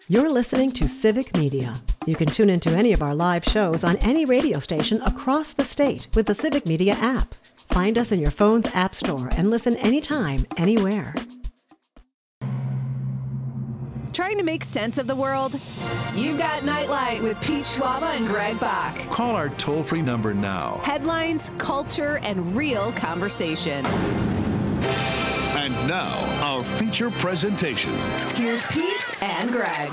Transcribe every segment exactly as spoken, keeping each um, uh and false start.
You're listening to Civic Media. You can tune into any of our live shows on any radio station across the state with the Civic Media app. Find us in your phone's app store and listen anytime, anywhere. Trying to make sense of the world? You've got Nightlight with Pete Schwaba and Greg Bach. Call our toll-free number now. Headlines, culture, and real conversation. And now, our feature presentation. Here's Pete and Greg.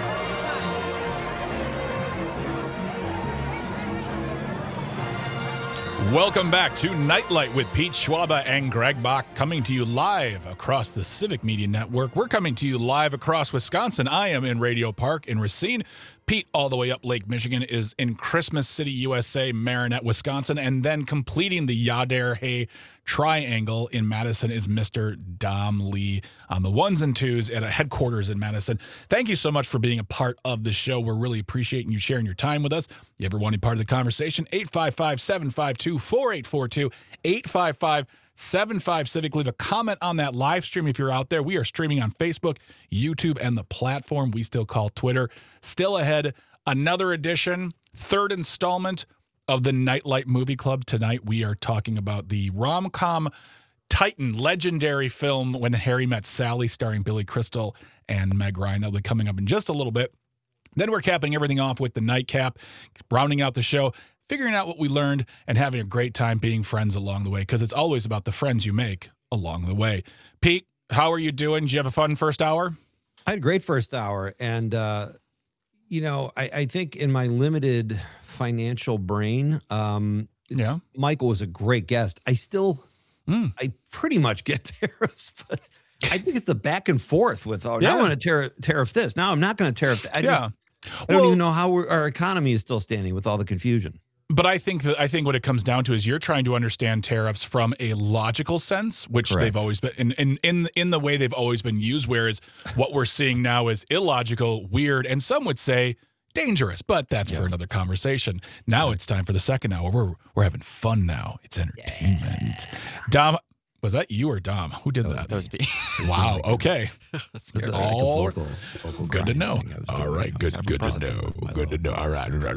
Welcome back to Nightlight with Pete Schwaba and Greg Bach, coming to you live across the Civic Media Network. We're coming to you live across Wisconsin. I am in Radio Park in Racine. Pete, all the way up Lake Michigan, is in Christmas City, U S A, Marinette, Wisconsin. And then completing the Yadare Hay Triangle in Madison is Mister Dom Lee on the ones and twos at a headquarters in Madison. Thank you so much for being a part of the show. We're really appreciating you sharing your time with us. You ever want to be part of the conversation? eight five five, seven five two, four eight four two, eight five five, seven five Civic. Leave a comment on that live stream if you're out there. We are streaming on Facebook, YouTube, and the platform we still call Twitter. Still ahead, another edition, third installment of the Nightlight Movie Club. Tonight we are talking about the rom-com titan, legendary film When Harry Met Sally, starring Billy Crystal and Meg Ryan. That'll be coming up in just a little bit. Then we're capping everything off with the nightcap, rounding out the show, figuring out what we learned, and having a great time being friends along the way, because it's always about the friends you make along the way. Pete, how are you doing? Did you have a fun first hour? I had a great first hour, and uh, you know, I, I think in my limited financial brain, um, yeah, Michael was a great guest. I still, mm. I pretty much get tariffs, but I think it's the back and forth with, oh, yeah. now I want to tariff, tariff this. Now I'm not going to tariff that. I yeah. just, I don't well, even know how we're, our economy is still standing with all the confusion. But I think that I think what it comes down to is you're trying to understand tariffs from a logical sense, which Correct. they've always been in, in in in the way they've always been used. Whereas what we're seeing now is illogical, weird, and some would say dangerous. But that's yeah. for another conversation. Now Sorry. It's time for the second hour. We're we're having fun now. It's entertainment. Yeah. Dom, was that you or Dom? Who did oh, that? That was me. Wow. Okay. It's like all vocal, vocal good to know. All right. Good. Good to know. Good to know. All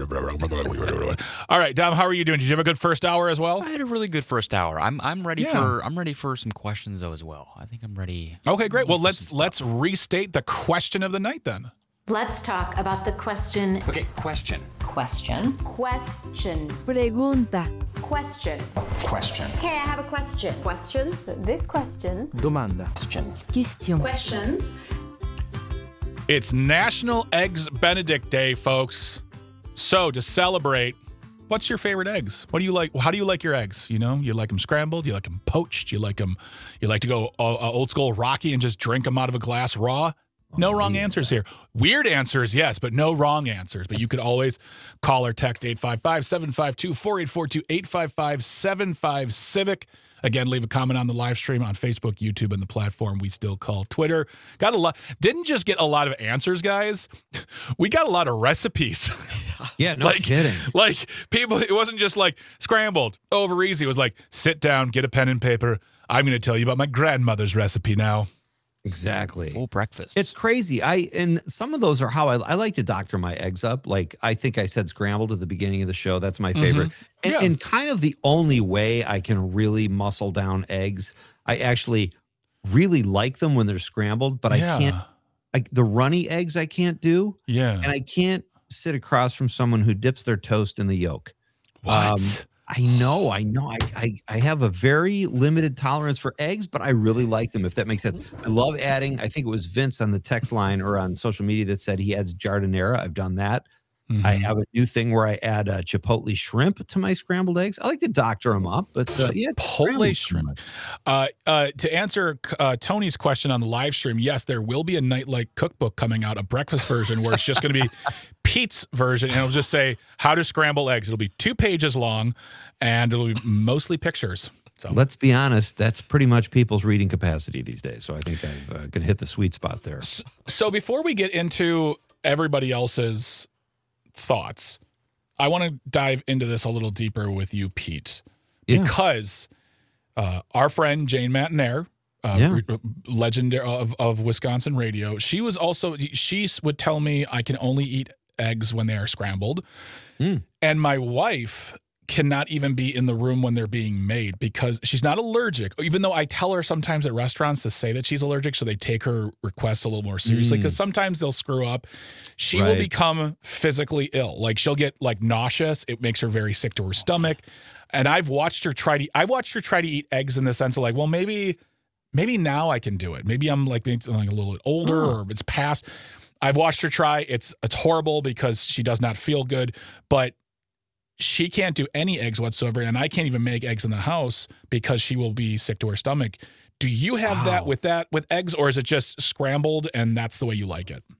right. All right, Dom. How are you doing? Did you have a good first hour as well? I had a really good first hour. I'm I'm ready Yeah. for I'm ready for some questions though as well. I think I'm ready. Okay, great. Well, let's let's restate the question of the night then. Let's talk about the question. Okay, question. Question. Question. Pregunta. Question. Question. Okay, I have a question. Questions? This question. Domanda. Question. Question. Questions. It's National Eggs Benedict Day, folks. So to celebrate, what's your favorite eggs? What do you like? How do you like your eggs? You know, you like them scrambled? You like them poached? You like them? You like to go uh, old school Rocky and just drink them out of a glass raw? No oh, wrong yeah. answers here. Weird answers, yes, but no wrong answers. But you could always call or text eight five five, seven five two, four eight four two, eight five five, seven five Civic. Again, leave a comment on the live stream on Facebook, YouTube, and the platform we still call Twitter. Got a lot. Didn't just get a lot of answers, guys. We got a lot of recipes. Yeah, no like, kidding. Like people, it wasn't just like scrambled over easy. It was like, sit down, get a pen and paper. I'm going to tell you about my grandmother's recipe now. Exactly. Full breakfast. It's crazy. I and some of those are how I, I like to doctor my eggs up. Like I think I said scrambled at the beginning of the show. That's my favorite. Mm-hmm. And, yeah. and kind of the only way I can really muscle down eggs. I actually really like them when they're scrambled, but yeah. I can't. I, the runny eggs I can't do. Yeah. And I can't sit across from someone who dips their toast in the yolk. What? Um, I know, I know. I, I I have a very limited tolerance for eggs, but I really like them, if that makes sense. I love adding, I think it was Vince on the text line or on social media that said he adds jardinera. I've done that. Mm-hmm. I have a new thing where I add uh, chipotle shrimp to my scrambled eggs. I like to doctor them up, but uh, yeah, chipotle shrimp. Uh, uh, to answer uh, Tony's question on the live stream, yes, there will be a Nightlight cookbook coming out, a breakfast version where it's just going to be Pete's version, and it'll just say how to scramble eggs. It'll be two pages long, and it'll be mostly pictures. So let's be honest, that's pretty much people's reading capacity these days. So I think I've uh, going to hit the sweet spot there. So, so before we get into everybody else's thoughts, I want to dive into this a little deeper with you, Pete, yeah. because uh, our friend Jane Matinaire uh, Yeah. re- legend of, of Wisconsin radio. She was also, she would tell me I can only eat eggs when they are scrambled. Mm. And my wife cannot even be in the room when they're being made because she's not allergic, even though I tell her sometimes at restaurants to say that she's allergic so they take her requests a little more seriously because Mm. sometimes they'll screw up. She will Right. become physically ill. Like she'll get like nauseous. It makes her very sick to her stomach. And I've watched her try to, I've watched her try to eat eggs in the sense of like, well, maybe, maybe now I can do it. Maybe I'm like, maybe like a little bit older Oh. or it's past. I've watched her try. It's, it's horrible because she does not feel good, but she can't do any eggs whatsoever, and I can't even make eggs in the house because she will be sick to her stomach. Do you have Wow. that with that with eggs, or is it just scrambled and that's the way you like it?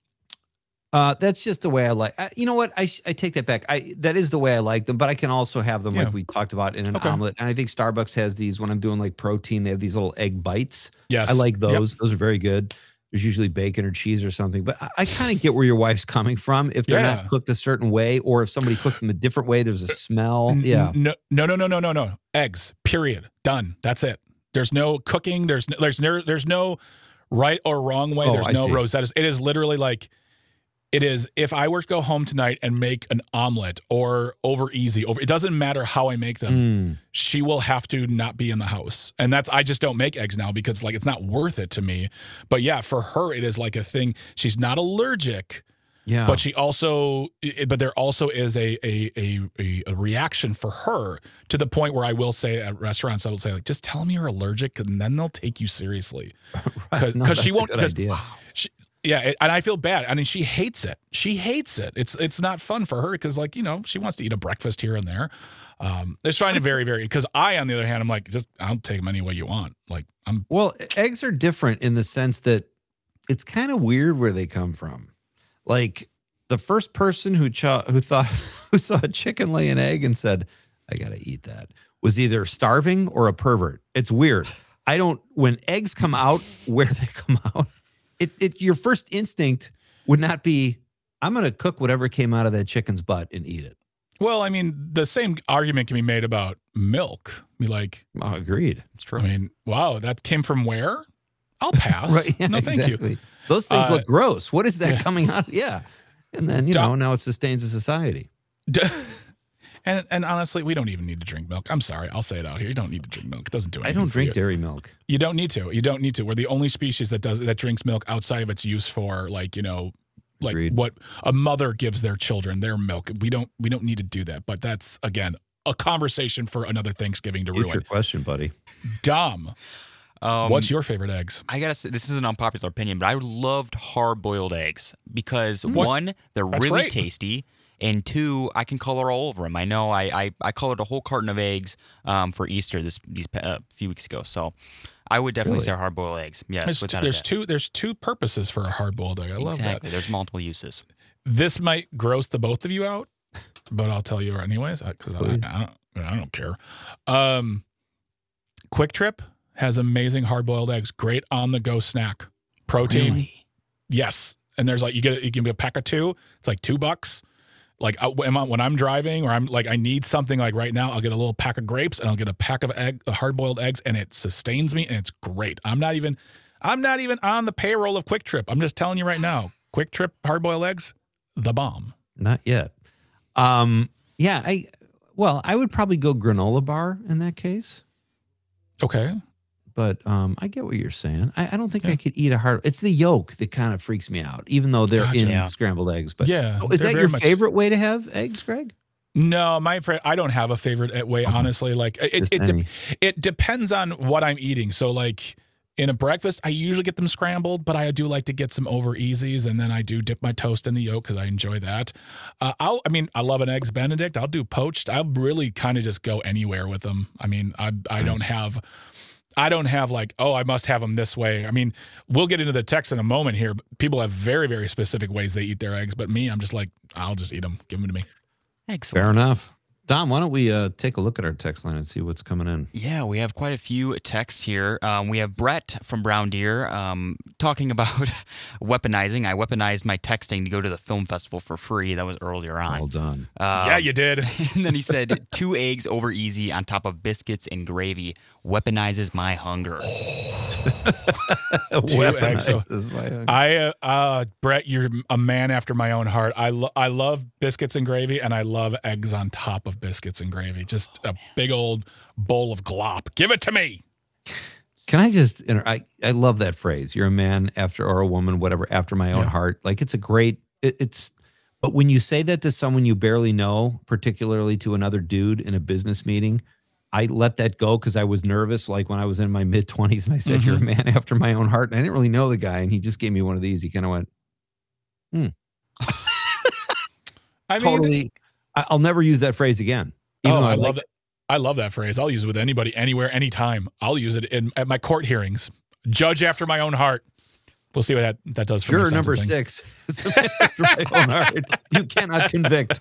Uh, that's just the way I like. I, you know what? I I take that back. I that is the way I like them, but I can also have them Yeah. like we talked about in an Okay. omelet. And I think Starbucks has these when I'm doing like protein. They have these little egg bites. Yes. I like Yep. those. Those are very good. There's usually bacon or cheese or something. But I, I kind of get where your wife's coming from. If they're Yeah. not cooked a certain way, or if somebody cooks them a different way, there's a smell. N- Yeah. No, no, no, no, no, no, no. Eggs. Period. Done. That's it. There's no cooking. There's no, there's no, there's no right or wrong way. Oh, there's I no see. rosettas. It is literally like, it is if I were to go home tonight and make an omelet or over easy, over it doesn't matter how I make them. Mm. She will have to not be in the house. And that's, I just don't make eggs now because like, it's not worth it to me. But yeah, for her, it is like a thing. She's not allergic, Yeah. but she also, it- but there also is a, a, a, a, a reaction for her to the point where I will say at restaurants, I will say like, just tell them you're allergic and then they'll take you seriously. Cause, No, 'cause she that's a won't, good 'cause idea. she, yeah. it- And I feel bad. I mean, she hates it. She hates it. It's, it's not fun for her because like, you know, she wants to eat a breakfast here and there. Um, it's trying to very, very, because I, on the other hand, I'm like, just, I'll take them any way you want. Like I'm, Well, eggs are different in the sense that it's kind of weird where they come from. Like the first person who cho- who thought who saw a chicken lay an egg and said, "I gotta eat that," was either starving or a pervert. It's weird. I don't. When eggs come out, where they come out, it it your first instinct would not be, "I'm gonna cook whatever came out of that chicken's butt and eat it." well, I mean, the same argument can be made about milk. Be like, Oh, agreed. It's true. I mean, wow, that came from where? I'll pass. Right? Yeah, no, thank you. exactly. Those things Uh, look gross. What is that yeah. coming out? Yeah. And then, you Duh. know, now it sustains a society. D- And and honestly, we don't even need to drink milk. I'm sorry, I'll say it out here. You don't need to drink milk. It doesn't do I anything. don't for drink you. dairy milk. You don't need to. You don't need to. We're the only species that does that drinks milk outside of its use for like, you know, like Agreed. what a mother gives their children, their milk. We don't we don't need to do that. But that's again a conversation for another Thanksgiving to Future ruin. question, buddy. Dom, Um, what's your favorite eggs? I gotta say, this is an unpopular opinion, but I loved hard-boiled eggs because What? one, they're That's really great. tasty, and two, I can color all over them. I know I I, I colored a whole carton of eggs um, for Easter this these a uh, few weeks ago, so I would definitely Really? say hard-boiled eggs. Yes, There's, without there's a doubt. two there's two purposes for a hard boiled egg. I love exactly. that. There's multiple uses. This might gross the both of you out, but I'll tell you anyways because I, I, Please. don't I don't care. Um, Quick Trip has amazing hard boiled eggs. Great on the go snack. Protein. Really? Yes, and there's like you get you can get a pack of two. It's like two bucks. Like I, when I'm- when I'm driving or I'm like I need something like right now, I'll get a little pack of grapes and I'll get a pack of egg hard boiled eggs, and it sustains me and it's great. I'm not even I'm not even on the payroll of Quick Trip. I'm just telling you right now, Quick Trip hard boiled eggs, the bomb. Not yet. Um, yeah, I well, I would probably go granola bar in that case. Okay. But um, I get what you're saying. I, I don't think Yeah. I could eat a hard. It's the yolk that kind of freaks me out, even though they're Gotcha. in Yeah. scrambled eggs. But Yeah, Oh, is they're that very your much- favorite way to have eggs, Greg? No, my fr- I don't have a favorite way. Honestly, like it, Just it, de- any. it depends on what I'm eating. So, like in a breakfast, I usually get them scrambled, but I do like to get some over easies, and then I do dip my toast in the yolk because I enjoy that. Uh, I'll, I mean, I love an eggs Benedict. I'll do poached. I'll really kind of just go anywhere with them. I mean, I I don't Nice. have. I don't have like, oh, I must have them this way. I mean, we'll get into the text in a moment here. But people have very, very specific ways they eat their eggs, but me, I'm just like, I'll just eat them. Give them to me. Excellent. Fair enough. Dom, why don't we uh, take a look at our text line and see what's coming in? Yeah, we have quite a few texts here. Um, we have Brett from Brown Deer um, talking about weaponizing. I weaponized my texting to go to the film festival for free. That was earlier on. Well done. Um, Yeah, you did. And then he said, two eggs over easy on top of biscuits and gravy. weaponizes my hunger. Two eggs. Weaponizes my hunger. I, uh, uh, Brett, you're a man after my own heart. I, lo- I love biscuits and gravy, and I love eggs on top of biscuits and gravy. Just a big old bowl of glop. Give it to me. Can I just, inter- I, I love that phrase. You're a man after, or a woman, whatever, after my own Yeah. heart. Like it's a great, it, it's, but when you say that to someone you barely know, particularly to another dude in a business meeting, I let that go because I was nervous. Like when I was in my mid twenties and I said, Mm-hmm. you're a man after my own heart. And I didn't really know the guy. And he just gave me one of these. He kind of went, hmm. I mean, Totally. I, I'll never use that phrase again. Even oh, though I I love like that. I love that phrase. I'll use it with anybody, anywhere, anytime. I'll use it in at my court hearings. Judge after my own heart. We'll see what that, that does for Juror my number sentencing. six. is a man after my own heart. You cannot convict.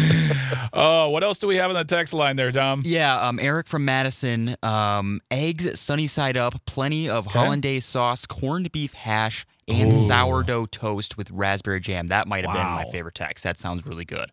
Oh, what else do we have on the text line there, Dom? Yeah, um, Eric from Madison. Um, eggs sunny side up, plenty of hollandaise sauce, corned beef hash, and Ooh. sourdough toast with raspberry jam. That might have been Wow. my favorite text. That sounds really good.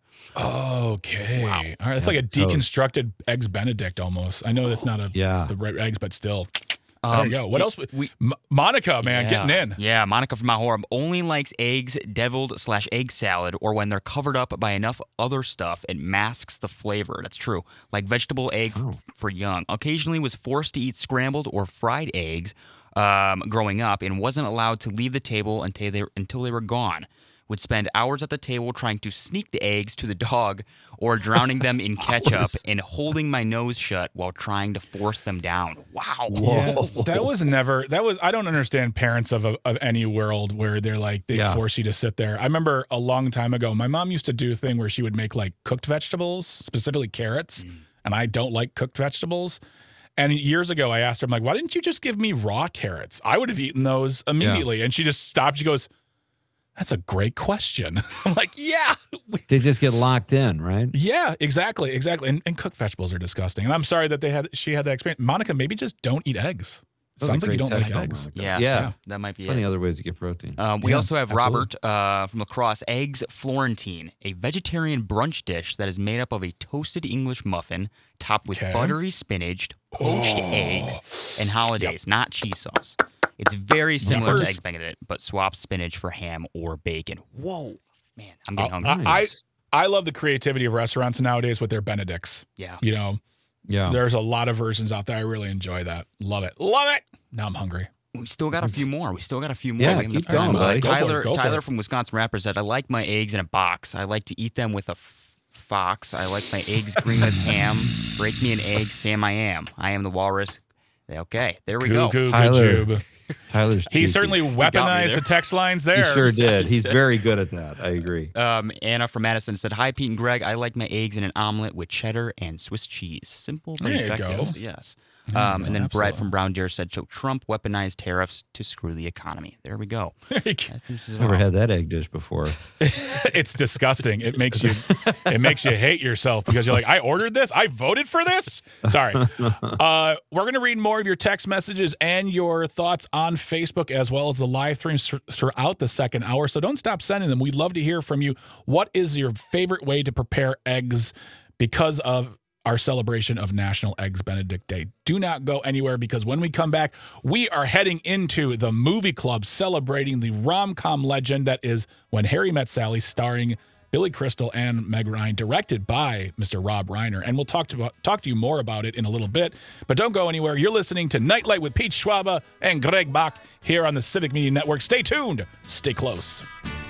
Okay. Wow. All right. It's Yeah, like a so- deconstructed eggs Benedict almost. I know that's not a Yeah. the right eggs, but still. There Um, you go. What we- else? we- M- Monica, man, yeah. getting in. Yeah, Monica from Mount Horeb only likes eggs deviled slash egg salad, or when they're covered up by enough other stuff, it masks the flavor. That's true. Like vegetable eggs Oh. for young. Occasionally was forced to eat scrambled or fried eggs um, growing up and wasn't allowed to leave the table until they, until they were gone. Would spend hours at the table trying to sneak the eggs to the dog or drowning them in ketchup Hours. and holding my nose shut while trying to force them down. Wow. Yeah, that was never. That was. I don't understand parents of a, of any world where they're like they Yeah. force you to sit there. I remember a long time ago, my mom used to do a thing where she would make like cooked vegetables, specifically carrots, and I don't like cooked vegetables. And years ago, I asked her, I'm like, why didn't you just give me raw carrots? I would have eaten those immediately. And she just stopped. She goes, that's a great question. I'm like, yeah, They just get locked in, right? yeah, exactly, exactly. And, and cooked vegetables are disgusting. And I'm sorry that they had she had that experience. Monica, maybe just don't eat eggs. That was a Sounds like you great don't like text, eggs. Monica. Yeah, Yeah. that might be Plenty it. other ways to get protein. Um, we Yeah, also have absolutely. Robert uh, from Lacrosse, Eggs Florentine, a vegetarian brunch dish that is made up of a toasted English muffin topped with Okay. buttery spinach, poached Oh. eggs, and hollandaise, not cheese sauce. It's very similar Numbers. to Eggs Benedict, but swap spinach for ham or bacon. Whoa, man, I'm getting Uh, hungry. I, Nice. I I love the creativity of restaurants nowadays with their Benedicts. yeah. You know, Yeah. there's a lot of versions out there. I really enjoy that. Love it. Love it. Now I'm hungry. We still got a few more. We still got a few more. Yeah, We have keep enough time. going, Uh, buddy. Go for it, Tyler, go for Tyler it. from Wisconsin Rapper said, I like my eggs in a box. I like to eat them with a f- fox. I like my eggs green with ham. Break me an egg, Sam I am. I am the walrus. Okay, there we go. Goo, goo, Tyler. goo, jube. Tyler's He cheeky. certainly got me weaponized there. the text lines He there. sure did. He's very good at that. I agree. Um, Anna from Madison said, hi, Pete and Greg. I like my eggs in an omelet with cheddar and Swiss cheese. Simple but There you effective. go. Yes. There you Um, go, and then Brett absolutely. from Brown Deer said, so Trump weaponized tariffs to screw the economy. There we go. There you go. That finishes it Never off. had that egg dish before. It's disgusting. It makes you it makes you hate yourself because you're like, I ordered this, I voted for this. Sorry. Uh, we're gonna read more of your text messages and your thoughts on Facebook as well as the live streams thr- throughout the second hour. So don't stop sending them. We'd love to hear from you. What is your favorite way to prepare eggs because of our celebration of National Eggs Benedict Day? Do not go anywhere because when we come back, we are heading into the movie club celebrating the rom-com legend that is When Harry Met Sally, starring Billy Crystal and Meg Ryan, directed by Mister Rob Reiner. And we'll talk to talk to you more about it in a little bit. But don't go anywhere. You're listening to Nightlight with Pete Schwaba and Greg Bach here on the Civic Media Network. Stay tuned. Stay close.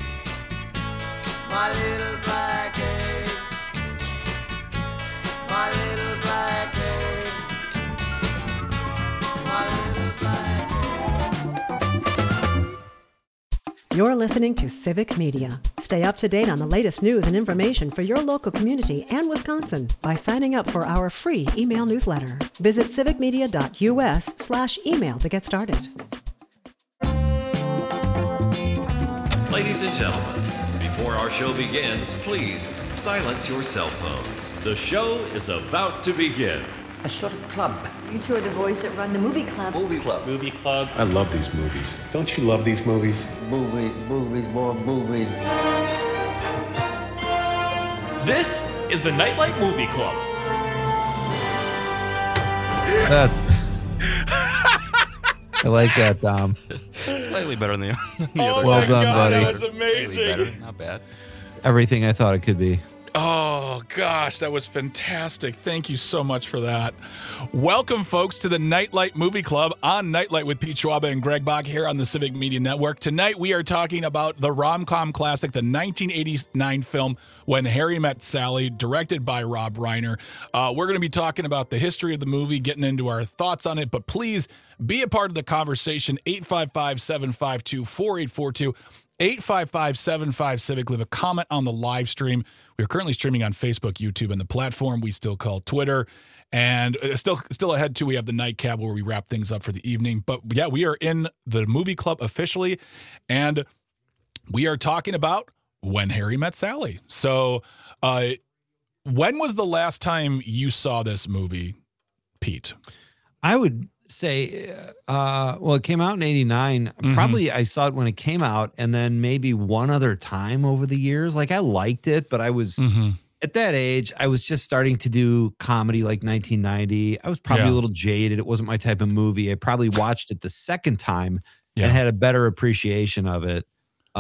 My little black egg, my little black egg, my little black egg. You're listening to Civic Media. Stay up to date on the latest news and information for your local community and Wisconsin by signing up for our free email newsletter. Visit civicmedia.us slash email to get started. Ladies and gentlemen, before our show begins, please silence your cell phones. The show is about to begin. A sort of club. You two are the boys that run the movie club. Movie club. Movie club. I love these movies. Don't you love these movies? Movies, movies, more movies. This is the Nightlight Movie Club. That's I like that, Tom. Slightly better than the, than the Oh other Well my done, God, buddy. that was Slightly amazing. better. Not bad. Everything I thought it could be. Oh, gosh, that was fantastic. Thank you so much for that. Welcome, folks, to the Nightlight Movie Club on Nightlight with Pete Schwaba and Greg Bach here on the Civic Media Network. Tonight, we are talking about the rom-com classic, the nineteen eighty-nine film When Harry Met Sally, directed by Rob Reiner. Uh, we're going to be talking about the history of the movie, getting into our thoughts on it, but please be a part of the conversation. eight five five, seven five two, four eight four two. eight five five, seven five Civic. Leave a comment on the live stream. We are currently streaming on Facebook, YouTube, and the platform we still call Twitter. And uh, still still ahead, too, we have the nightcap where we wrap things up for the evening. But, yeah, we are in the movie club officially, and we are talking about When Harry Met Sally. So uh, when was the last time you saw this movie, Pete? I would say, uh, well, it came out in eighty-nine. Mm-hmm. Probably I saw it when it came out, and then maybe one other time over the years. Like, I liked it, but I was Mm-hmm. at that age, I was just starting to do comedy like nineteen ninety. I was probably Yeah. a little jaded. It wasn't my type of movie. I probably watched it the second time Yeah. and had a better appreciation of it.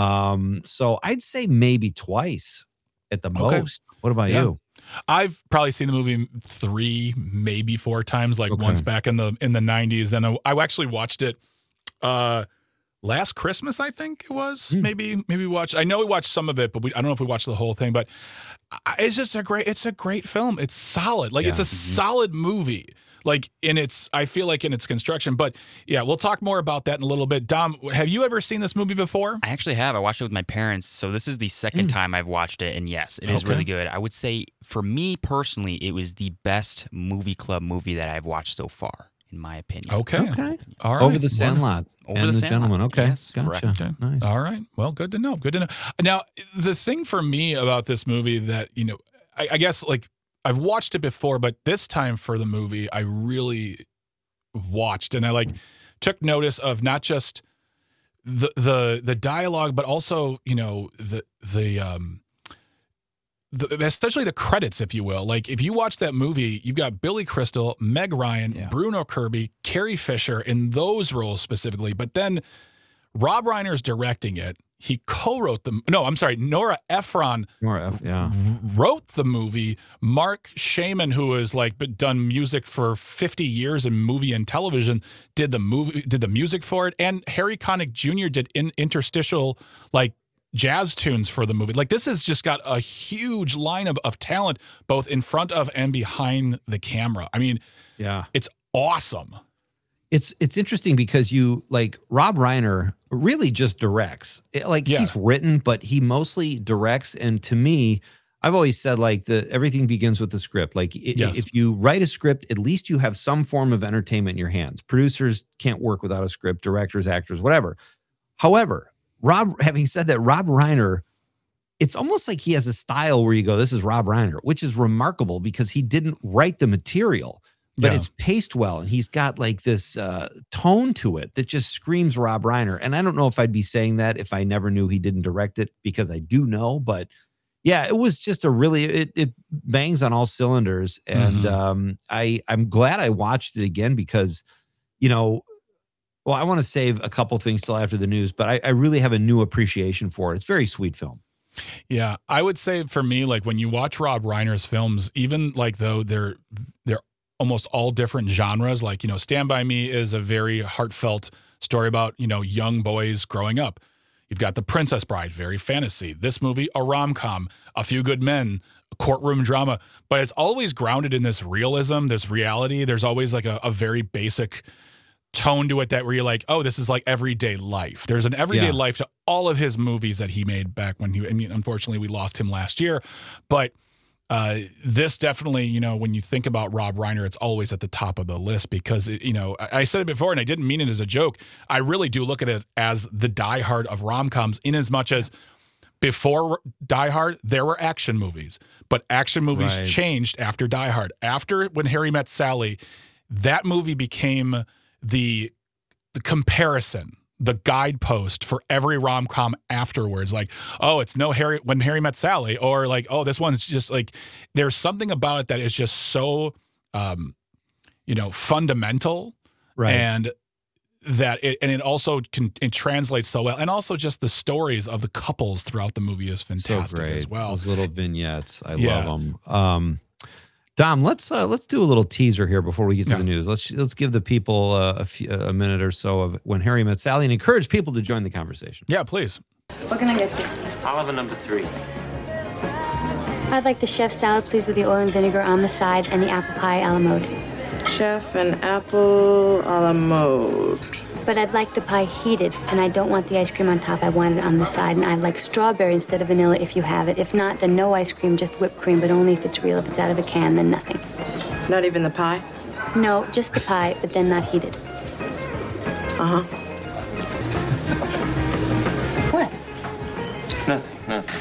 Um, so I'd say maybe twice at the Okay. most. What about Yeah. you? I've probably seen the movie three, maybe four times, like Okay. once back in the in the nineties. And I, I actually watched it uh, last Christmas, I think it was. Hmm. Maybe maybe we watched. I know we watched some of it, but we, I don't know if we watched the whole thing. But I, it's just a great. It's a great film. It's solid. Like it's Yeah. a solid movie. Like in its, I feel like in its construction. But yeah, we'll talk more about that in a little bit. Dom, have you ever seen this movie before? I actually have. I watched it with my parents. So this is the second time I've watched it. And yes, it is Okay. really good. I would say for me personally, it was the best movie club movie that I've watched so far, in my opinion. Okay. Okay. All right. Over the Sandlot Over and the the, Sandlot. Gentleman. Okay. Yes, Gotcha. correct. Okay. Nice. All right. Well, good to know. Good to know. Now, the thing for me about this movie that, you know, I, I guess like I've watched it before, but this time for the movie, I really watched and I like took notice of not just the the the dialogue, but also, you know, the the um the, essentially the credits, if you will. Like if you watch that movie, you've got Billy Crystal, Meg Ryan, Yeah. Bruno Kirby, Carrie Fisher in those roles specifically. But then Rob Reiner's directing it. He co-wrote the no, I'm sorry, Nora Ephron More F, yeah. wrote the movie. Mark Shaman, who has like been- done music for fifty years in movie and television, did the movie, did the music for it, and Harry Connick Junior did in, interstitial like jazz tunes for the movie. Like this has just got a huge line of, of talent, both in front of and behind the camera. I mean, Yeah. it's awesome. It's it's interesting because you like Rob Reiner really just directs. It- like Yeah. he's written, but he mostly directs. And to me, I've always said like the everything begins with the script. Like i- Yes. if you write a script, at least you have some form of entertainment in your hands. Producers can't work without a script, directors, actors, whatever. However, Rob, having said that, Rob Reiner, it's almost like he has a style where you go, this is Rob Reiner, which is remarkable because he didn't write the material. But Yeah. it's paced well, and he's got like this uh, tone to it that just screams Rob Reiner. And I don't know if I'd be saying that if I never knew he didn't direct it, because I do know. But yeah, it was just a really it, it bangs on all cylinders, and Mhm. um, I I'm glad I watched it again because you know, well, I want to save a couple things till after the news, but I, I really have a new appreciation for it. It's a very sweet film. Yeah, I would say for me, like when you watch Rob Reiner's films, even like though they're they're almost all different genres, like, you know, Stand By Me is a very heartfelt story about, you know, young boys growing up. You've got The Princess Bride, very fantasy. This movie, a rom-com, A Few Good Men, a courtroom drama, but it's always grounded in this realism, this reality. There's always like a, a very basic tone to it that where you're like, oh, this is like everyday life. There's an everyday Yeah. life to all of his movies that he made back when he, I mean, unfortunately we lost him last year, but uh, this definitely, you know, when you think about Rob Reiner, it's always at the top of the list because, it, you know, I, I said it before and I didn't mean it as a joke. I really do look at it as the Die Hard of rom-coms in as much as before Die Hard, there were action movies, but action movies Right. changed after Die Hard. After When Harry Met Sally, that movie became the the comparison, the guidepost for every rom-com afterwards. Like, oh, it's no Harry When Harry Met Sally, or like, oh, this one's just like, there's something about it that is just so, um, you know, fundamental Right. And that it, and it also can it translates so well, and also just the stories of the couples throughout the movie is fantastic so great. as well. Those little vignettes, I Yeah. love them. Um, Dom, let's uh, let's do a little teaser here before we get to Yeah. the news. Let's let's give the people uh, a few, a minute or so of When Harry Met Sally, and encourage people to join the conversation. Yeah, please. What can I get you? I'll have a number three. I'd like the chef salad, please, with the oil and vinegar on the side and the apple pie a la mode. Chef and apple a la mode. But I'd like the pie heated, and I don't want the ice cream on top. I want it on the side, and I'd like strawberry instead of vanilla if you have it. If not, then no ice cream, just whipped cream, but only if it's real. If it's out of a can, then nothing. Not even the pie? No, just the pie, but then not heated. Uh-huh. What? Nothing, nothing.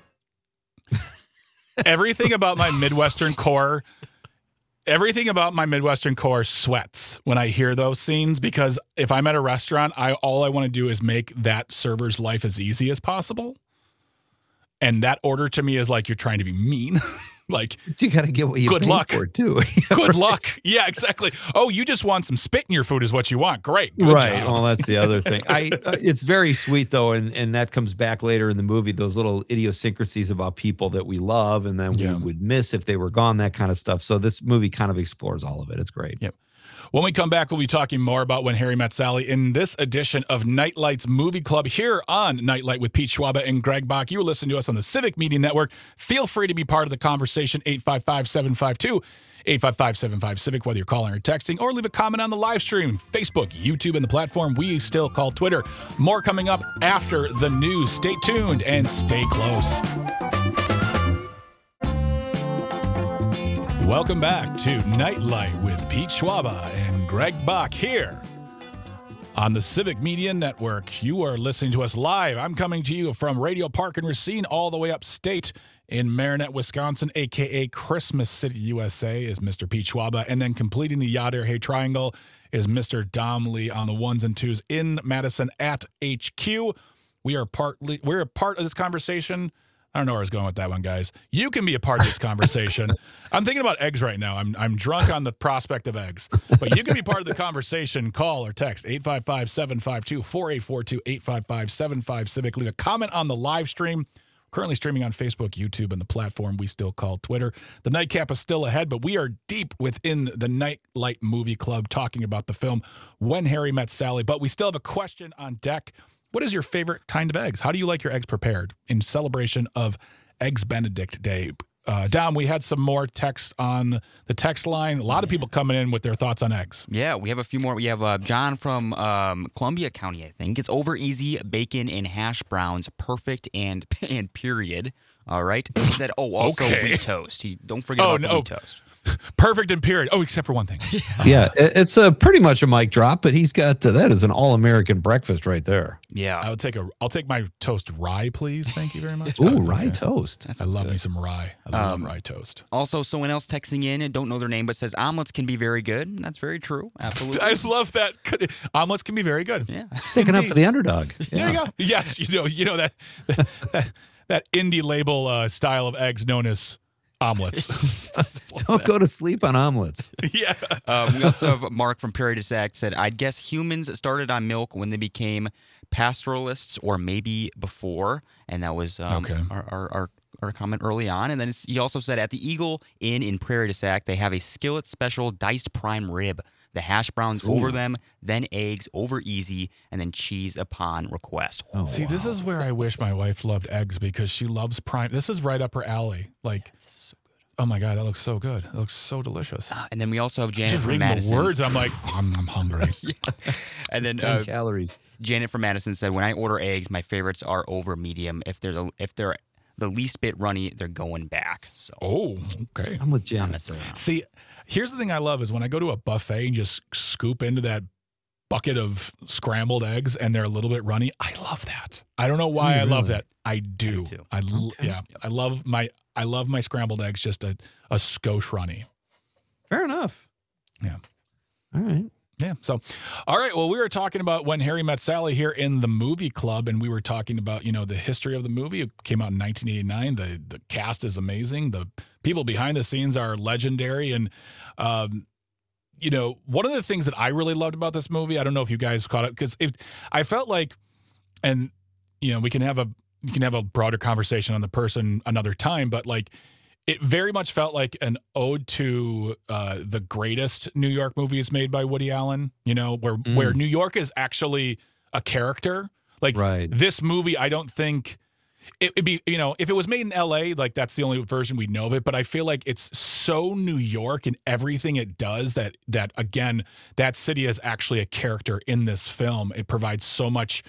Everything about my Midwestern core, everything about my Midwestern core sweats when I hear those scenes, because if I'm at a restaurant, I all I want to do is make that server's life as easy as possible. And that order to me is like, you're trying to be mean. Like, you got to get what you good paid luck for too. Good luck. Yeah, exactly. Oh, you just want some spit in your food is what you want. Great. Good Right. job. Well, that's the other thing. I uh, it's very sweet though, and and that comes back later in the movie. Those little idiosyncrasies about people that we love and then we Yeah. would miss if they were gone. That kind of stuff. So this movie kind of explores all of it. It's great. Yep. When we come back, we'll be talking more about When Harry Met Sally in this edition of Nightlight's Movie Club here on Nightlight with Pete Schwaba and Greg Bach. You are listening to us on the Civic Media Network. Feel free to be part of the conversation, eight five five, seven five two, eight five five seven five Civic, whether you're calling or texting, or leave a comment on the live stream, Facebook, YouTube, and the platform we still call Twitter. More coming up after the news. Stay tuned and stay close. Welcome back to Nightlight with Pete Schwaba and Greg Bach here on the Civic Media Network. You are listening to us live. I'm coming to you from Radio Park in Racine, all the way upstate in Marinette, Wisconsin, a k a. Christmas City, U S A, is Mister Pete Schwaba. And then completing the Yad Hay Triangle is Mister Dom Lee on the ones and twos in Madison at H Q. We are partly, we're a part of this conversation. I don't know where I was going with that one, guys. You can be a part of this conversation. I'm thinking about eggs right now. I'm I'm drunk on the prospect of eggs. But you can be part of the conversation. Call or text eight five five, seven five two, four eight four two, eight five five, seven five Civic. Leave a comment on the live stream. Currently streaming on Facebook, YouTube, and the platform we still call Twitter. The nightcap is still ahead, but we are deep within the Nightlight Movie Club talking about the film When Harry Met Sally. But we still have a question on deck. What is your favorite kind of eggs? How do you like your eggs prepared in celebration of Eggs Benedict Day? Uh, Dom, we had some more text on the text line. A lot of people coming in with their thoughts on eggs. Yeah, we have a few more. We have uh, John from um, Columbia County, I think. It's over easy, bacon and hash browns, perfect and and period. All right. He said, oh, also Okay. wheat toast. He, don't forget Oh, about the no. wheat toast. Perfect and period. Oh, except for one thing. Yeah, it- it's a pretty much a mic drop, but he's got uh, that is an all-American breakfast right there. Yeah. I would take a. I'll take my toast rye, please. Thank you very much. Ooh, Okay. rye toast. I love me some rye. I love Um, rye toast. Also, someone else texting in and don't know their name, but says omelets can be very good. That's very true. Absolutely. I love that. Omelets can be very good. Yeah. Sticking up for the underdog. There you go. Yes, you know, you know that that, that indie label uh, style of eggs known as omelets. Don't go to sleep on omelets. Yeah. Um, we also have Mark from Prairie to Sac said, I'd guess humans started on milk when they became pastoralists or maybe before. And that was um, Okay. our, our, our, our comment early on. And then it's- he also said, at the Eagle Inn in Prairie to Sac, they have a skillet special diced prime rib. The hash browns Ooh. over them, then eggs over easy, and then cheese upon request. Oh, See, wow. this is where I wish my wife loved eggs because she loves prime. This is right up her alley. Like, oh my God, that looks so good. It looks so delicious. Uh, and then we also have Janet Just from reading Madison. the words, I'm like, I'm, I'm hungry. And then ten uh, calories. Janet from Madison said, when I order eggs, my favorites are over medium. If they're the, if they're the least bit runny, they're going back. So Oh, okay. I'm with Janet. See, here's the thing I love is when I go to a buffet and just scoop into that bucket of scrambled eggs and they're a little bit runny. I love that. I don't know why Oh, I love really? that. I do. too. I l- Okay. yeah. I love my I love my scrambled eggs just a a skosh runny. Fair enough. Yeah. All right. Yeah. So, all right. Well, we were talking about When Harry Met Sally here in the movie club, and we were talking about, you know, the history of the movie. It came out in nineteen eighty-nine. The the cast is amazing. The people behind the scenes are legendary, and um, you know, one of the things that I really loved about this movie, I don't know if you guys caught it, because I felt like, and you know, we can have a we can have a broader conversation on the person another time, but like, it very much felt like an ode to uh, the greatest New York movies made by Woody Allen. You know, where Mm. where New York is actually a character. Like Right. this movie, I don't think. It, it'd be, you know, if it was made in L A, like that's the only version we know of it. But I feel like it's so New York in everything it does that, that again, that city is actually a character in this film. It provides so much,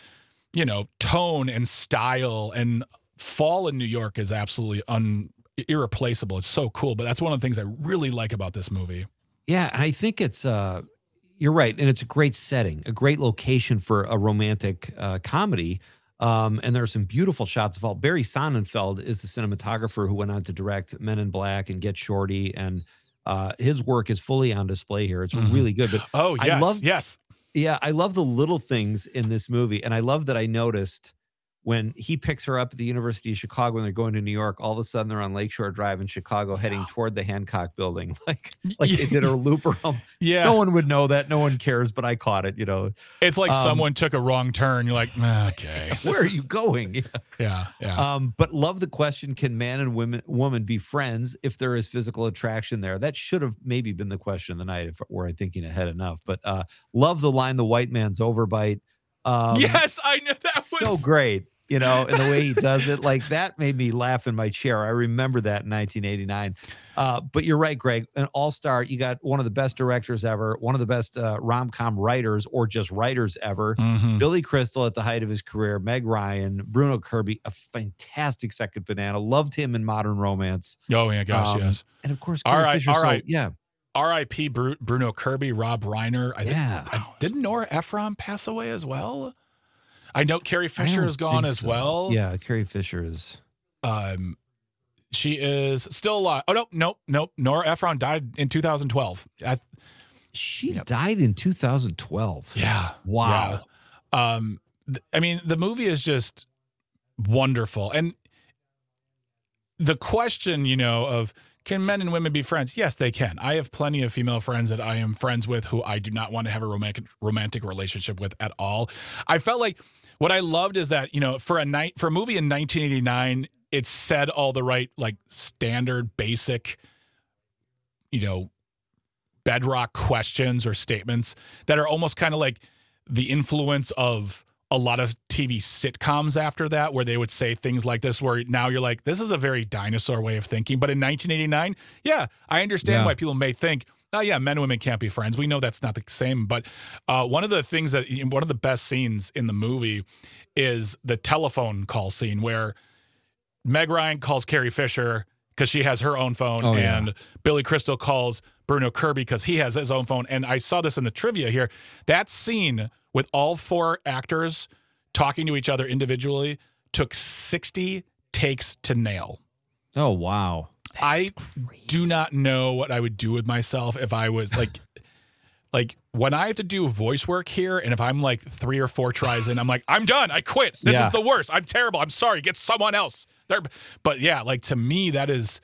you know, tone and style, and fall in New York is absolutely un, irreplaceable. It's so cool. But that's one of the things I really like about this movie. Yeah, and I think it's uh you're right, and it's a great setting, a great location for a romantic uh, comedy. Um, and there are some beautiful shots of all. Barry Sonnenfeld is the cinematographer who went on to direct Men in Black and Get Shorty, and uh, his work is fully on display here. It's Mhm. really good. But Oh, I yes, love, yes. yeah, I love the little things in this movie, and I love that I noticed when he picks her up at the University of Chicago when they're going to New York. All of a sudden, they're on Lakeshore Drive in Chicago, heading toward the Hancock Building, like like they did a loop around. Yeah. No one would know that. No one cares, but I caught it. You know, It's like Um, someone took a wrong turn. You're like, "Ah, okay. where are you going? Yeah. Yeah, yeah. Um, but love the question: can man and women woman be friends if there is physical attraction there? That should have maybe been the question of the night if were I thinking ahead enough. But uh, love the line: "The white man's overbite." Um, Yes, I know that was so great. You know, and the way he does it, like that made me laugh in my chair. I remember that in nineteen eighty-nine. Uh, but you're right, Greg, an all-star. You got one of the best directors ever, one of the best uh, rom-com writers or just writers ever. Mhm. Billy Crystal at the height of his career, Meg Ryan, Bruno Kirby, a fantastic second banana. Loved him in Modern Romance. Oh, yeah, gosh, Um, yes. And of course, All Carrie right, Fisher. all so- right. yeah. R I P Bru- Bruno Kirby, Rob Reiner. I think, Yeah. I, didn't Nora Ephron pass away as well? I know Carrie I Fisher don't is gone think as so. well. Yeah, Carrie Fisher is. Um, she is still alive. Oh, no, no, no. Nora Ephron died in two thousand twelve. I, She died in two thousand twelve. yeah. Wow. Yeah. Um, th- I mean, the movie is just wonderful. And the question, you know, of can men and women be friends? Yes, they can. I have plenty of female friends that I am friends with who I do not want to have a romantic romantic relationship with at all. I felt like what I loved is that, you know, for a night for a movie in nineteen eighty-nine, it said all the right, like, standard, basic, you know, bedrock questions or statements that are almost kind of like the influence of a lot of T V sitcoms after that, where they would say things like this, where now you're like, this is a very dinosaur way of thinking. But in nineteen eighty-nine, yeah, I understand Yeah. why people may think, oh yeah, men and women can't be friends. We know that's not the same. But uh, one of the things that, one of the best scenes in the movie is the telephone call scene where Meg Ryan calls Carrie Fisher because she has her own phone, Oh, yeah. and Billy Crystal calls Bruno Kirby because he has his own phone. And I saw this in the trivia here. That scene with all four actors talking to each other individually took sixty takes to nail. Oh, wow. I do not know what I would do with myself if I was like, like when I have to do voice work here, and if I'm like three or four tries in, I'm like, I'm done. I quit. This Yeah. is the worst. I'm terrible. I'm sorry. Get someone else. There, but yeah, like to me, that is.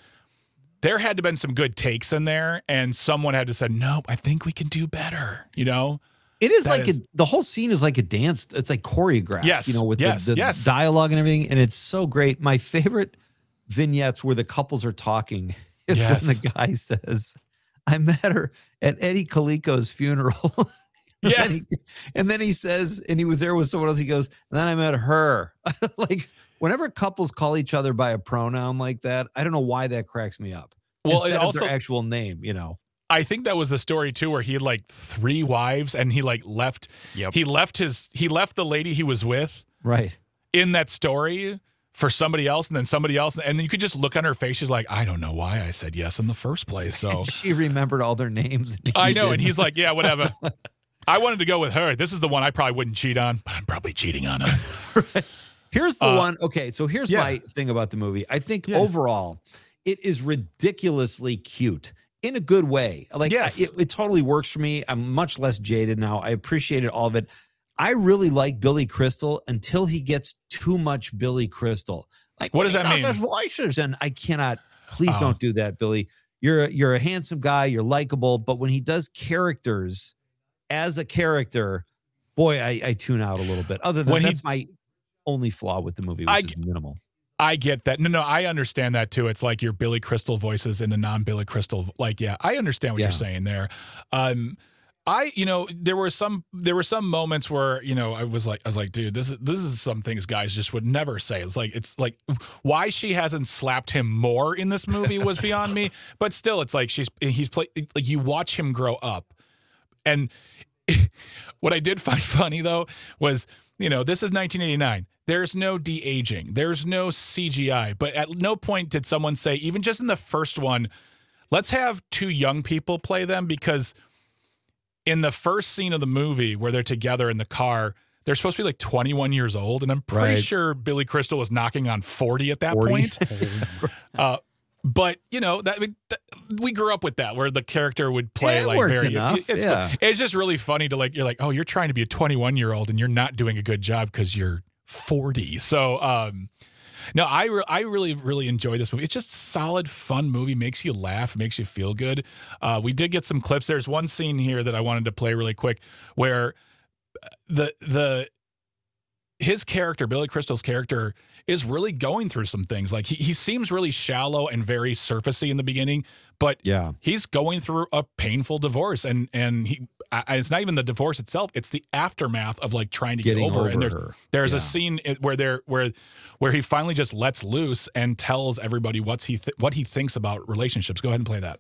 There had to been some good takes in there, and someone had to say, no, I think we can do better. You know. It is That like is- a, the whole scene is like a dance. It's like choreographed, Yes, you know, with yes, the, the yes. dialogue and everything. And it's so great. My favorite vignettes where the couples are talking is Yes. when the guy says, I met her at Eddie Calico's funeral. and, Yeah. then he, and then he says, and he was there with someone else. He goes, and then I met her. Like whenever couples call each other by a pronoun like that, I don't know why that cracks me up. Well, it Instead also- of their actual name, you know. I think that was the story too, where he had like three wives, and he like left. Yep. He left his. He left the lady he was with Right. in that story for somebody else, and then somebody else, and then you could just look on her face. She's like, I don't know why I said yes in the first place. So She remembered all their names. and I he know, and didn't. he's like, yeah, whatever. I wanted to go with her. This is the one I probably wouldn't cheat on, but I'm probably cheating on her. Here's the Uh, one. Okay, so here's yeah. my thing about the movie. I think Yeah. overall, it is ridiculously cute in a good way. Like, Yes. I- it, it totally works for me. I'm much less jaded now. I appreciated all of it. I really like Billy Crystal until he gets too much Billy Crystal. Like, What when does he that mean? His voices, and I cannot. Please Oh. don't do that, Billy. you're a, you're a handsome guy, you're likable, but when he does characters as a character, boy, I, I tune out a little bit. Other than When he- that's my only flaw with the movie, which I- is minimal. I get that. No, no, I understand that too. It's like your Billy Crystal voices in a non-Billy Crystal. Like, yeah, I understand what Yeah. you're saying there. Um, I, you know, there were some, there were some moments where, you know, I was like, I was like, dude, this is, this is some things guys just would never say. It's like, it's like why she hasn't slapped him more in this movie was beyond me. But still, it's like she's, he's play like you watch him grow up. And what I did find funny though was, you know, this is nineteen eighty-nine. There's no de-aging. There's no C G I. But at no point did someone say, even just in the first one, let's have two young people play them, because in the first scene of the movie where they're together in the car, they're supposed to be like twenty-one years old. And I'm pretty Right. sure Billy Crystal was knocking on forty at that forty point. uh, but, you know, that, that we grew up with that, where the character would play Yeah, it like worked very. enough, It's, yeah. it's just really funny to like, you're like, oh, you're trying to be a twenty-one year old and you're not doing a good job because you're forty. So, um, no, I, re- I really, really enjoy this movie. It's just a solid, fun movie. Makes you laugh, makes you feel good. Uh, we did get some clips. There's one scene here that I wanted to play really quick where the, the, his character, Billy Crystal's character, is really going through some things. Like he, he seems really shallow and very surfacey in the beginning, but Yeah. he's going through a painful divorce, and and he I, it's not even the divorce itself; it's the aftermath of like trying to Getting get over. over and there's, her. there's Yeah. a scene where there where where he finally just lets loose and tells everybody what's he th- what he thinks about relationships. Go ahead and play that.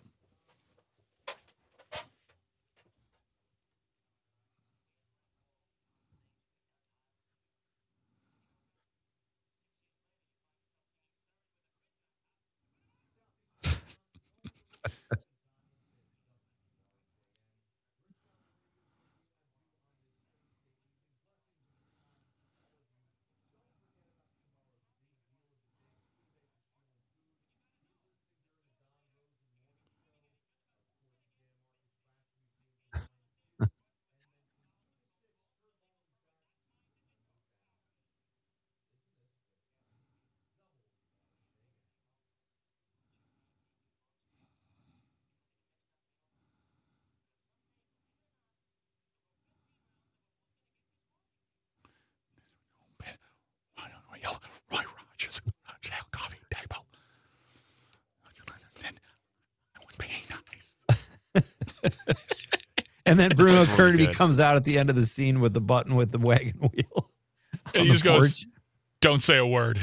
Roy Rogers, coffee table. I was being nice. And then Bruno That's really Kirby good. comes out at the end of the scene with the button with the wagon wheel. And on he the just goes, porch. "Don't say a word."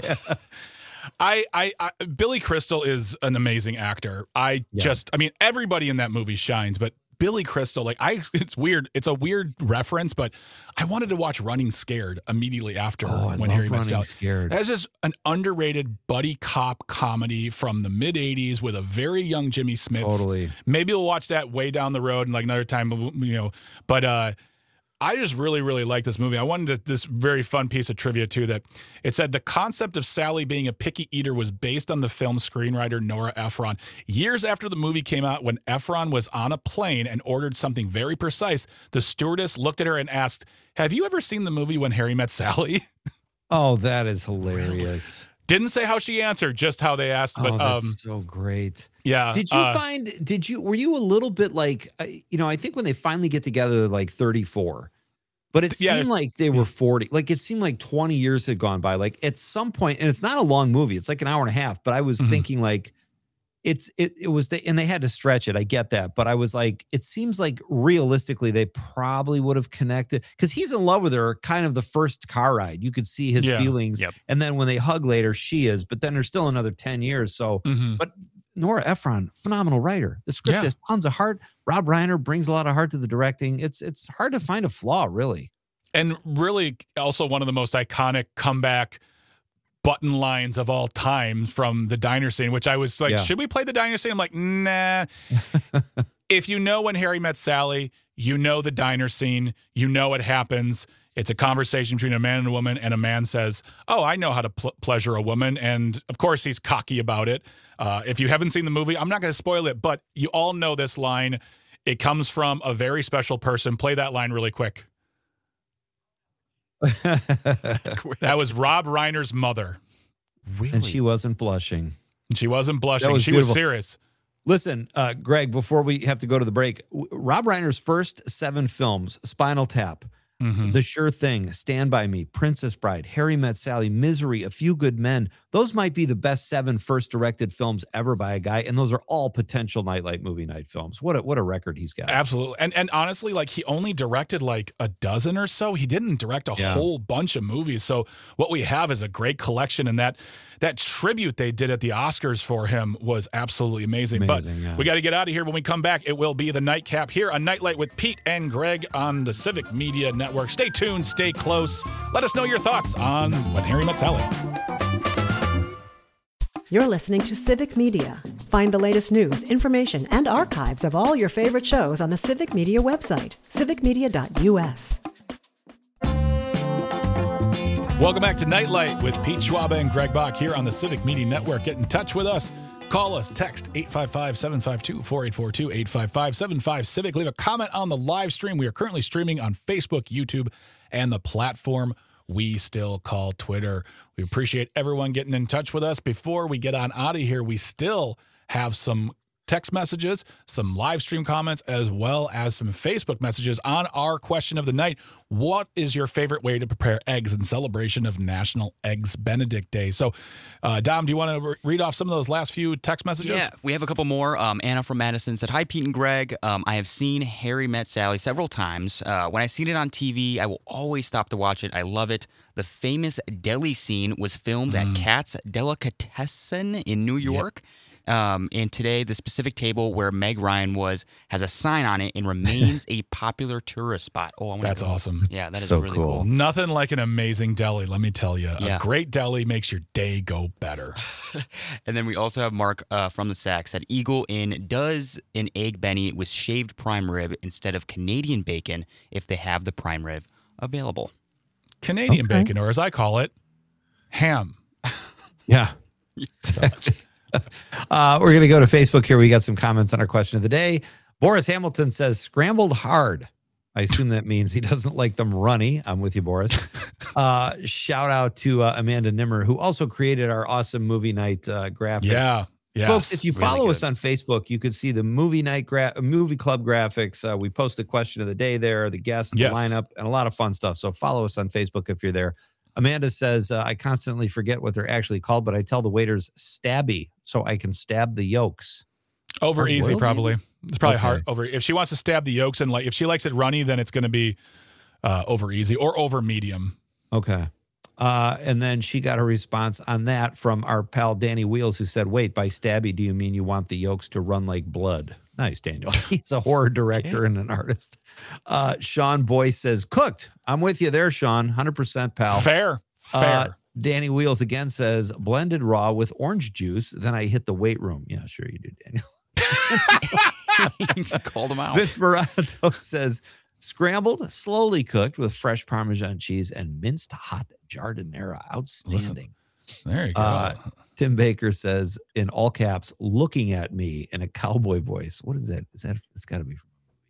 I, I, I, Billy Crystal is an amazing actor. I Yeah. just, I mean, everybody in that movie shines, but Billy Crystal, like I, it's weird. It's a weird reference, but I wanted to watch Running Scared immediately after Oh, I when love Harry Met Running Sally. Scared. That's just an underrated buddy cop comedy from the mid eighties with a very young Jimmy Smits. Totally. Maybe we'll watch that way down the road and like another time, you know, but, uh, I just really, really like this movie. I wanted to, this very fun piece of trivia, too, that it said the concept of Sally being a picky eater was based on the film screenwriter Nora Ephron. Years after the movie came out, when Ephron was on a plane and ordered something very precise, the stewardess looked at her and asked, "Have you ever seen the movie When Harry Met Sally?" Oh, that is hilarious. Didn't say how she answered, just how they asked. But oh, that's um, so great. yeah. Did you uh, find, did you, were you a little bit like, uh, you know, I think when they finally get together, they're like thirty-four, but it Yeah, seemed like they were forty. Like it seemed like twenty years had gone by. Like at some point, and it's not a long movie, it's like an hour and a half, but I was Mhm. thinking like, it's, it, it was, the, and they had to stretch it. I get that. But I was like, it seems like realistically, they probably would have connected because he's in love with her kind of the first car ride. You could see his Yeah. feelings. Yep. And then when they hug later, she is, but then there's still another ten years. So, mhm. but Nora Ephron, phenomenal writer. The script Yeah. has tons of heart. Rob Reiner brings a lot of heart to the directing. It's it's hard to find a flaw, really. And really also one of the most iconic comeback button lines of all time from the diner scene, which I was like, Yeah. should we play the diner scene? I'm like, nah. If you know When Harry Met Sally, you know the diner scene, you know what happens. It's a conversation between a man and a woman, and a man says, "Oh, I know how to pl- pleasure a woman." And of course, he's cocky about it. Uh, if you haven't seen the movie, I'm not going to spoil it, but you all know this line. It comes from a very special person. Play that line really quick. That was Rob Reiner's mother. Really? And she wasn't blushing. She wasn't blushing. That was she was beautiful. serious. Listen, uh, Greg, before we have to go to the break, w- Rob Reiner's first seven films, Spinal Tap, Mm-hmm. The Sure Thing, Stand By Me, Princess Bride, Harry Met Sally, Misery, A Few Good Men. Those might be the best seven first directed films ever by a guy, and those are all potential Nightlight movie night films. What a, what a record he's got. Absolutely. And and honestly, like he only directed like a dozen or so. He didn't direct a Yeah. whole bunch of movies. So what we have is a great collection, and that that tribute they did at the Oscars for him was absolutely amazing. Amazing, but yeah. we got to get out of here. When we come back, it will be the nightcap here on Nightlight with Pete and Greg on the Civic Media Network. Stay tuned, stay close. Let us know your thoughts on When Harry Met Sally. You're listening to Civic Media. Find the latest news, information, and archives of all your favorite shows on the Civic Media website, civic media dot u s. Welcome back to Nightlight with Pete Schwaba and Greg Bach here on the Civic Media Network. Get in touch with us. Call us. Text eight five five, seven five two, four eight four two, eight five five, seven five Civic. Leave a comment on the live stream. We are currently streaming on Facebook, YouTube, and the platform we still call Twitter. We appreciate everyone getting in touch with us. Before we get on out of here, we still have some text messages, some live stream comments, as well as some Facebook messages on our question of the night. What is your favorite way to prepare eggs in celebration of National Eggs Benedict Day? So, uh, Dom, do you want to re- read off some of those last few text messages? Yeah, we have a couple more. Um, Anna from Madison said, "Hi, Pete and Greg. Um, I have seen Harry Met Sally several times. Uh, when I've seen it on T V, I will always stop to watch it. I love it. The famous deli scene was filmed Mm. at Katz's Delicatessen in New York. Um, and today, the specific table where Meg Ryan was has a sign on it and remains a popular tourist spot. Oh, I wanna That's go. awesome. Yeah, that is So really cool. cool. Nothing like an amazing deli, let me tell you. Yeah. A great deli makes your day go better. And then we also have Mark uh, from the Sack said, Eagle Inn does an egg Benny with shaved prime rib instead of Canadian bacon if they have the prime rib available. Canadian Okay. bacon, or as I call it, ham. Yeah. Exactly. Uh, we're going to go to Facebook here. We got some comments on our question of the day. Boris Hamilton says, scrambled hard. I assume that means he doesn't like them runny. I'm with you, Boris. Uh, shout out to uh, Amanda Nimmer, who also created our awesome movie night uh, graphics. Yeah. Yes. Folks, if you Really follow good. us on Facebook, you could see the movie night gra- movie club graphics. Uh, we post the question of the day there, the guests, Yes. the lineup, and a lot of fun stuff. So follow us on Facebook if you're there. Amanda says, uh, I constantly forget what they're actually called, but I tell the waiters stabby so I can stab the yolks. Over Hard easy, boiled, probably. maybe? It's probably Okay. hard over. If she wants to stab the yolks and like, if she likes it runny, then it's going to be uh, over easy or over medium. Okay. Uh, and then she got a response on that from our pal Danny Wheels, who said, wait, by stabby, do you mean you want the yolks to run like blood? Nice, Daniel. He's a horror director and an artist. Uh, Sean Boyce says, cooked. I'm with you there, Sean. one hundred percent, pal. Fair, fair. Uh, Danny Wheels again says, blended raw with orange juice. Then I hit the weight room. Yeah, sure you do, Daniel. Called them out. Vince Morato says, scrambled, slowly cooked with fresh Parmesan cheese and minced hot giardiniera. Outstanding. There you go. Uh, Tim Baker says, in all caps, looking at me in a cowboy voice. What is that? Is that? It's got to be.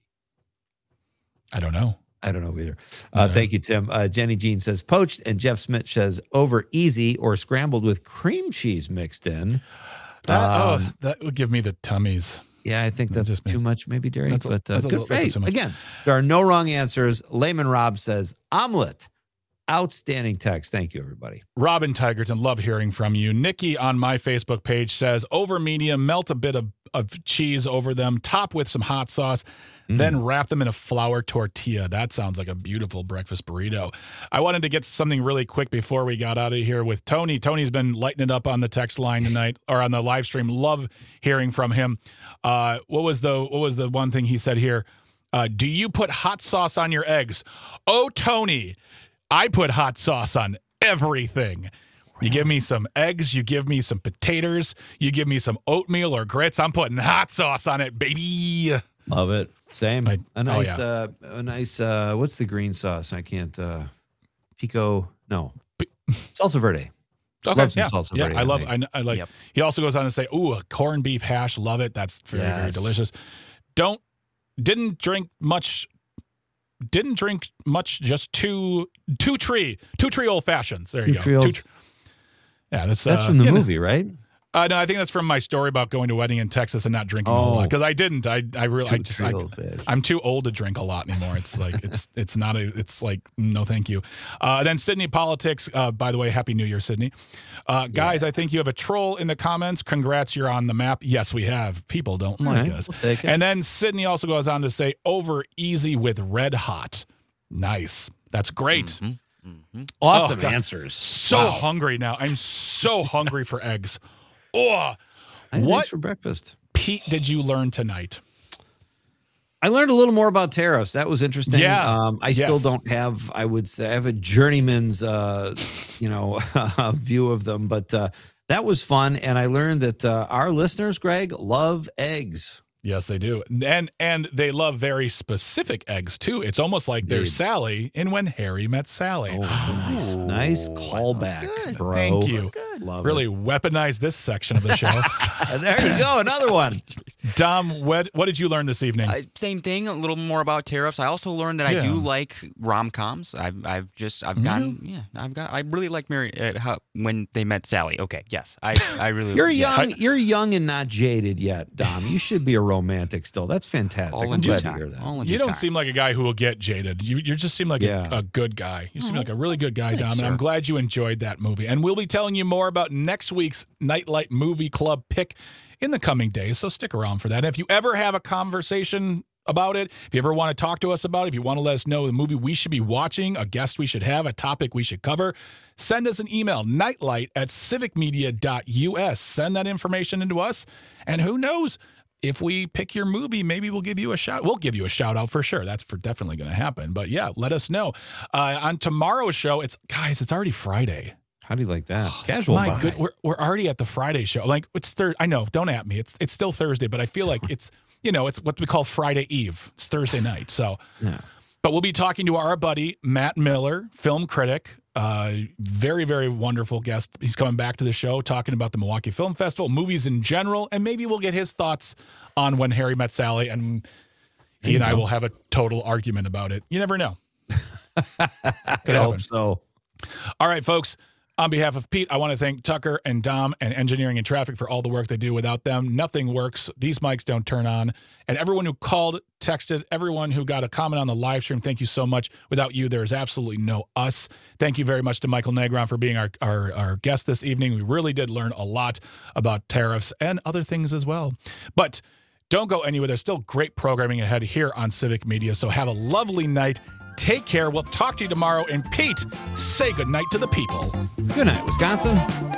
I don't know. I don't know either. Uh, No. Thank you, Tim. Uh, Jenny Jean says poached, and Jeff Smith says over easy or scrambled with cream cheese mixed in. That, Um, oh, that would give me the tummies. Yeah, I think That's that's just me. too much, maybe, Derek. That's a- but uh, that's a good little- for that's you. too much. Again, there are no wrong answers. Layman Rob says omelet. Outstanding text. Thank you, everybody. Robin Tigerton, love hearing from you. Nikki on my Facebook page says over medium, melt a bit of, of cheese over them, top with some hot sauce, Mm. then wrap them in a flour tortilla. That sounds like a beautiful breakfast burrito. I wanted to get something really quick before we got out of here with Tony. Tony's been lighting it up on the text line tonight or on the live stream. Love hearing from him. Uh, what was the what was the one thing he said here? Uh, do you put hot sauce on your eggs? Oh, Tony, I put hot sauce on everything. You give me some eggs, you give me some potatoes, you give me some oatmeal or grits, I'm putting hot sauce on it, baby. Love it. Same. I- a nice, oh, yeah. uh, a nice, uh, what's the green sauce? I can't, uh, pico, no. Salsa verde. Okay, Love some yeah, salsa yeah, verde I on love. eggs. I, I like. Yep. He also goes on to say, "Ooh, a corned beef hash, love it. That's very, very Yes. delicious." Don't didn't drink much. Didn't drink much. Just two two tree two tree old fashions. There you Two go. tree old- Two tr- yeah, that's That's uh, from the you know, movie, right? Uh, no, I think that's from my story about going to a wedding in Texas and not drinking Oh. a whole lot because I didn't. I I really I Too- just too I, little bit. I'm too old to drink a lot anymore. It's like it's it's not a it's like no thank you. Uh, then Sydney Politics. Uh, by the way, Happy New Year, Sydney. Uh, guys, I think you have a troll in the comments. Congrats, you're on the map. Yes, we have. People don't All like right, us. we'll take it. And then Sydney also goes on to say over easy with red hot. Nice. That's great. Mm-hmm. Awesome Oh, God. answers. So Wow. hungry now. I'm so hungry for eggs. Oh, I had what eggs for breakfast. Pete did you learn tonight? I learned a little more about tariffs. That was interesting. Yeah. Um, I still Yes. don't have, I would say, I have a journeyman's, uh, you know, view of them, but uh, that was fun. And I learned that uh, our listeners, Greg, love eggs. Yes, they do. And and they love very specific eggs too. It's almost like they're Indeed. Sally in When Harry Met Sally. Oh, nice, nice callback, bro. Thank you. Love Really it. weaponize this section of the show. And there you go, another one. Dom, what what did you learn this evening? Uh, same thing, a little more about tariffs. I also learned that I Yeah. do like rom-coms. I've I've just I've gotten yeah I've got I really like Mary uh, how, When They Met Sally. Okay, yes, I I really You're yeah. young. You're young and not jaded yet, Dom. You should be a romantic still. That's fantastic. All I'm in due glad to time. hear that. All in You due don't time. seem like a guy who will get jaded. You you just seem like Yeah. a, a good guy. You seem like a really good guy, Thanks, Dom, and sir. I'm glad you enjoyed that movie. And we'll be telling you more about next week's Nightlight Movie Club pick in the coming days, so stick around for that. And if you ever have a conversation about it, if you ever want to talk to us about it, if you want to let us know the movie we should be watching, a guest we should have, a topic we should cover, send us an email, nightlight at civic media dot u s. Send that information into us, and who knows, if we pick your movie, maybe we'll give you a shout. We'll give you a shout out for sure. That's for definitely going to happen. But yeah, let us know. Uh, on tomorrow's show, it's guys, it's already Friday. How do you like that? Casual. My vibe. good, we're we're already at the Friday show. Like it's third. I know. Don't at me. It's it's still Thursday, but I feel like it's you know it's what we call Friday Eve. It's Thursday night. So, Yeah. but we'll be talking to our buddy Matt Miller, film critic. Uh, very very wonderful guest. He's coming back to the show talking about the Milwaukee Film Festival, movies in general, and maybe we'll get his thoughts on When Harry Met Sally, and he and I will have a total argument about it. You never know. I Could hope happen. so. All right, folks. On behalf of Pete, I want to thank Tucker and Dom and Engineering and Traffic for all the work they do. Without them, nothing works. These mics don't turn on. And everyone who called, texted, everyone who got a comment on the live stream, thank you so much. Without you, there is absolutely no us. Thank you very much to Michael Negron for being our, our, our guest this evening. We really did learn a lot about tariffs and other things as well. But don't go anywhere. There's still great programming ahead here on Civic Media. So have a lovely night. Take care. We'll talk to you tomorrow. And Pete, say goodnight to the people. Good night, Wisconsin.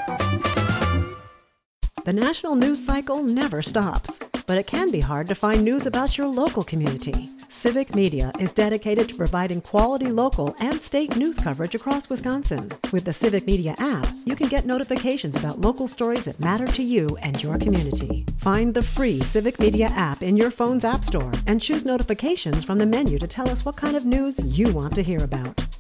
The national news cycle never stops, but it can be hard to find news about your local community. Civic Media is dedicated to providing quality local and state news coverage across Wisconsin. With the Civic Media app, you can get notifications about local stories that matter to you and your community. Find the free Civic Media app in your phone's app store and choose notifications from the menu to tell us what kind of news you want to hear about.